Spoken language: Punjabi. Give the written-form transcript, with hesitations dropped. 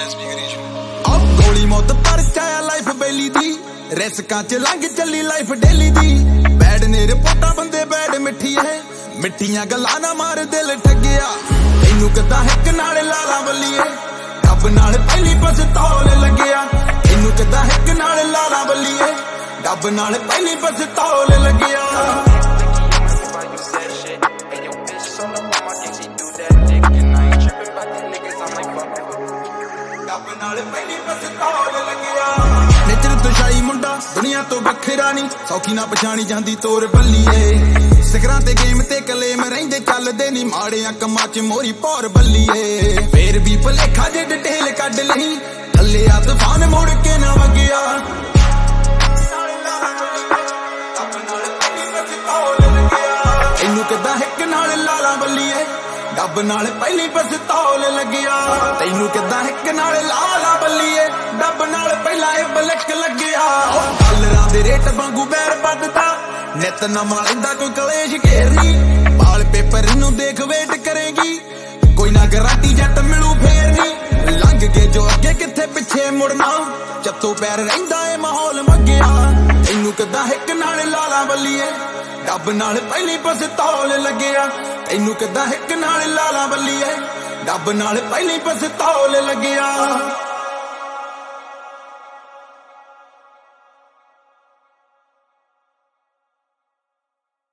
ਗੋਲੀ ਮੌਤ ਪਰ ਚਾਇਆ ਲਾਈਫ ਬੇਲੀ ਦੀ ਰਿਸਕਾਂ ਚ ਲੰਘ ਚੱਲੀ ਲਾਈਫ ਡੇਲੀ ਦੀ ਬੈਡ ਨੇ ਰਿਪੋਰਟਾਂ ਬੰਦੇ ਬੈਡ ਮਿੱਠੀ ਐ ਮਿੱਠੀਆਂ ਗੱਲਾਂ ਨਾ ਮਾਰ ਦਿਲ ਠੱਗਿਆ ਤੈਨੂੰ ਕਿੱਦਾਂ ਹਿੱਕ ਨਾਲ ਲਾਲਾ ਬੱਲੀਏ ਰੱਬ ਨਾਲ ਪਹਿਲੀ ਪਸਤੌਲ ਲੱਗਿਆ ਤੈਨੂੰ ਕਿੱਦਾਂ ਹਿੱਕ ਨਾਲ ਲਾਲਾ ਬੱਲੀਏ ਰੱਬ ਨਾਲ ਪਹਿਲੀ ਪਸਤੌਲ ਲੱਗਿਆ ਨੇਚਰ ਦੁਸ਼ਾਈ ਮੁੰਡਾ ਦੁਨੀਆ ਤੋਂ ਵੱਖਰਾ ਨਹੀਂ ਸੌਖੀ ਨਾ ਪਛਾਣੀ ਜਾਂਦੀ ਤੋਰ ਬੱਲੀਏ ਸਿਗਰਾਂ ਤੇ ਗੇਮ ਤੇ ਕਲੇਮ ਰਹਿੰਦੇ ਚੱਲਦੇ ਨਹੀਂ ਮਾੜਿਆਂ ਕੰਮਾਂ ਚ ਮੋਰੀ ਪੌਰ ਬੱਲੀਏ ਫੇਰ ਵੀ ਭਲੇਖਾ ਜੇ ਡਿਟੇਲ ਕੱਢ ਲਈ ਥੱਲੇ ਆ ਤੂਫਾਨ ਮੁੜ ਕੇ ਨਾ ਵਗਿਆ ਇਹਨੂੰ ਕਿੱਦਾਂ ਹਿੱਕ ਨਾਲ ਲਾਲਾ ਬੱਲੀਏ ਰੱਬ ਨਾਲ ਪਹਿਲੀ ਪਸਤੌਲ ਲੱਗਿਆ ਤੈਨੂੰ ਕਿੱਦਾਂ ਹਿੱਕ ਨਾਲ ਲਾਲਾ ਬੱਲੀਏ ਰੱਬ ਨਾਲ ਪਹਿਲਾ ਇਹ ਬਲਕ ਲੱਗਿਆ ਡਾਲਰਾਂ ਦੇ ਰੇਟ ਵਾਂਗੂ ਬੈਰ ਵੱਧਦਾ ਨਿਤ ਨਵਾਂ ਲੈਂਦਾ ਕੋਈ ਕਲੇਸ਼ ਘੇਰਨੀ ਬਾਲ ਪੇਪਰ ਨੂੰ ਦੇਖ ਵੇਟ ਕਰੇਗੀ ਕੋਈ ਨਾ ਗਾਰੰਟੀ ਜੱਟ ਮਿਲੂ ਫੇਰ ਨਹੀਂ ਲੰਘ ਕੇ ਜੋ ਅੱਗੇ ਕਿੱਥੇ ਪਿੱਛੇ ਮੁੜਨਾ ਚੱਤੋ ਪੈਰ ਰਹਿੰਦਾ ਏ ਮਾਹੌਲ ਮੱਗਿਆ ਤੈਨੂੰ ਕਿੱਦਾਂ ਹਿੱਕ ਨਾਲ ਲਾਲਾ ਬੱਲੀਏ ਰੱਬ ਨਾਲ ਪਹਿਲੀ ਪਸਤੌਲ ਲੱਗਿਆ ਤੈਨੂੰ ਕਿੱਦਾਂ ਹਿੱਕ ਨਾਲ ਲਾਲਾ ਬੱਲੀਏ ਰੱਬ ਨਾਲ ਪਹਿਲੀ ਪਸਤੌਲ ਲੱਗਿਆ